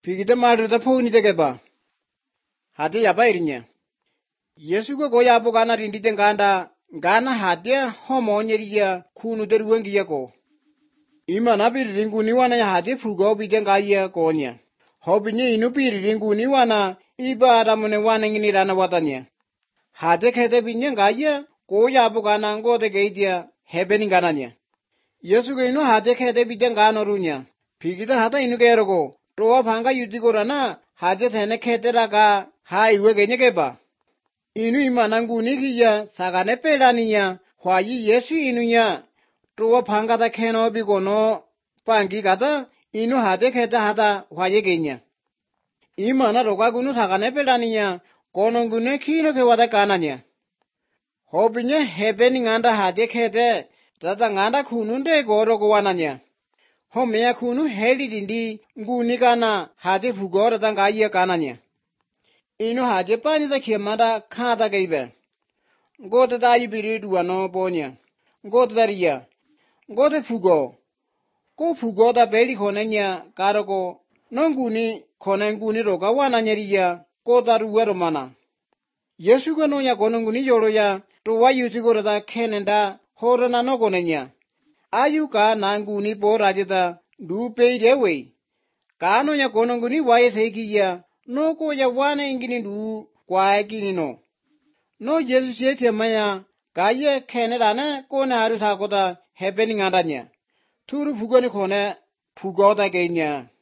Pigita madrita phone tegeba. Hati yapa irinya. Yesu ko goya bugana rindi tenganda gana hatia homonyeriya kunu deruengiya ko. Ima na ringuni wana ya hati fugo bidengaya konya. Hobinye inu ringuni wana iba adamune wana ngini rana watanya. Hati kete binye ngaya goya bugana ngode geidia hebeni gananya. Yesu ko inu hati kete bidengano runya. Pigita hata inu kerogo. Toa phanga yudikorana hati thene kete raga ha iwe genyekeba. Inu imananguni kiya sagane pelaninya hwayi Yesu inunya toa phanga ta kheno bikono pangi kata inu hate kheta hata hwaye genya. Imana roga gunu sagane pelaninya konongune khino khewata kananya. Hobinya hebeni nganda hate khete tata nganda khununde goro gowananya. Homeya khunu heli dindi nguni kana hate fugora tangaya kananya. Inu hate pani da khemada khada gaibe. Gote da ibiri duano bonya. Gote daria. Gote fugo. Ko fugo da beli khonenya karako nonguni khonenguni roga wana nyeriya ko daruwa romana. Yesu kono ya kononguni yoroya to wa yutigora da khenenda horana no konenya. Ayuka nanguni po rajita du peidewe. Kano ya kononguni waye sekiya no ko ya wane ingini du kwa ekini no. No Yesu siye maya kaya khene rana kone haru sakota happening adanya. Turu fugoni khone fugoda genya.